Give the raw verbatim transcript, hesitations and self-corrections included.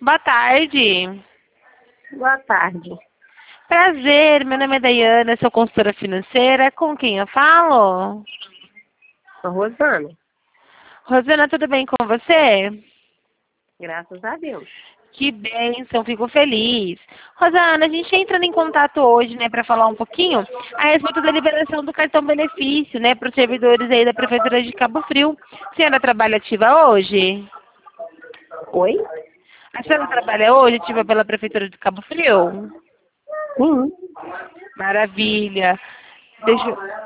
Boa tarde. Boa tarde. Prazer, meu nome é Daiana, sou consultora financeira. Com quem eu falo? Sou Rosana. Rosana, tudo bem com você? Graças a Deus. Que bênção, fico feliz. Rosana, a gente entra em contato hoje, né, para falar um pouquinho a respeito da liberação do cartão benefício, né, para os servidores aí da Prefeitura de Cabo Frio. A senhora trabalha ativa hoje? Oi? A senhora trabalha hoje ativa pela Prefeitura de Cabo Frio? Sim. Maravilha. Deixa eu...